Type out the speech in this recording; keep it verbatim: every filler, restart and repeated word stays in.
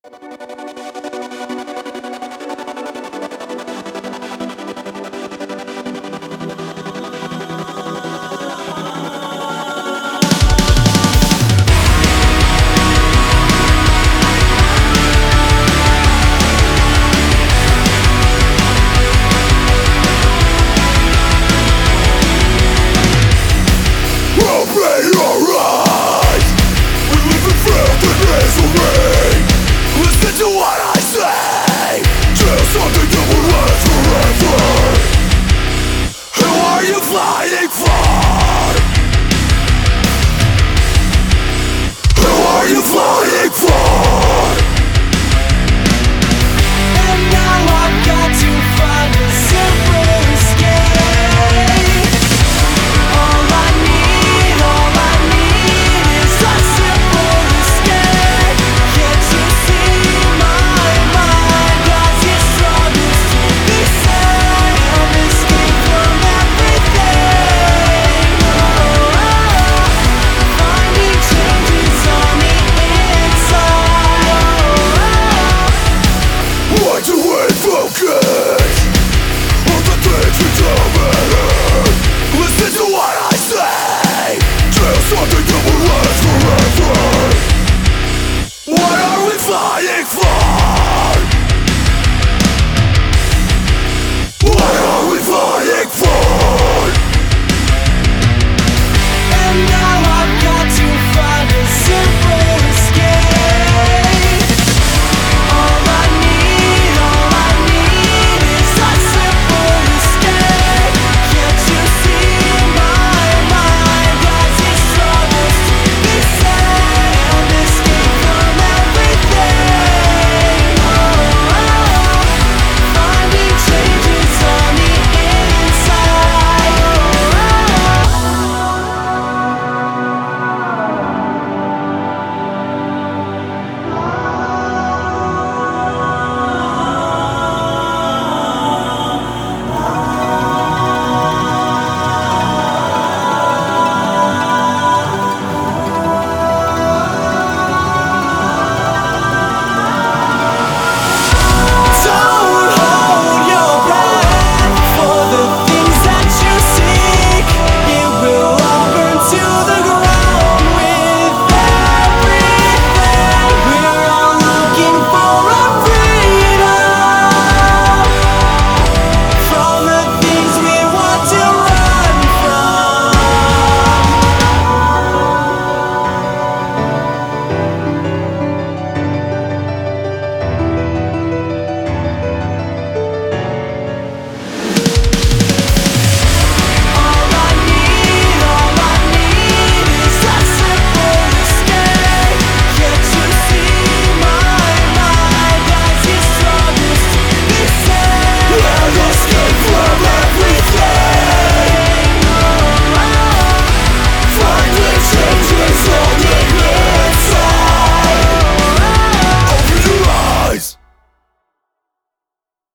Listen to what I say. Tell something that will last forever. Who are you fighting for? Who are you fighting for? And now I've got to find a simple escape. All I need, all I need is a simple escape. Can't you see my mind as it struggles to be safe? An escape from everything. Oh, finding changes on the inside. Oh, Why do we focus on the things we don't matter? Listen to what I say. Tell something that will last forever. What are we fighting for?